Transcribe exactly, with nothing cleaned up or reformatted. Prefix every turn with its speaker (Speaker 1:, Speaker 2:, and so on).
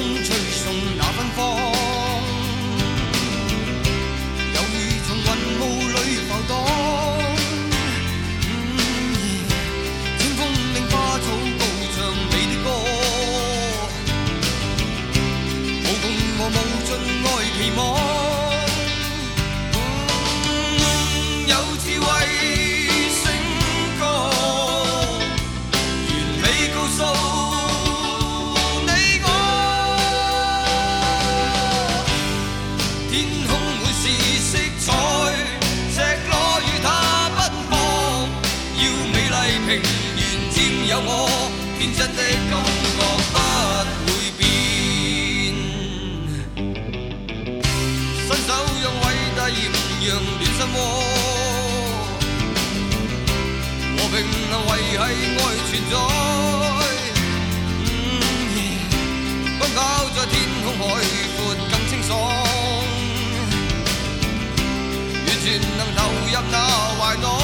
Speaker 1: 吹送那芬芳，猶如從雲霧裏浮蕩。嗯、清風令花草高唱你的歌，無窮和無盡愛期望。嗯、有智慧聲歌，完美告訴。平原佔有我，天真的感覺不會變。伸手讓偉大豔陽暖心窩，和平能維繫愛存在。嗯、奔跑在天空海闊更清爽，完全能投入那懷內。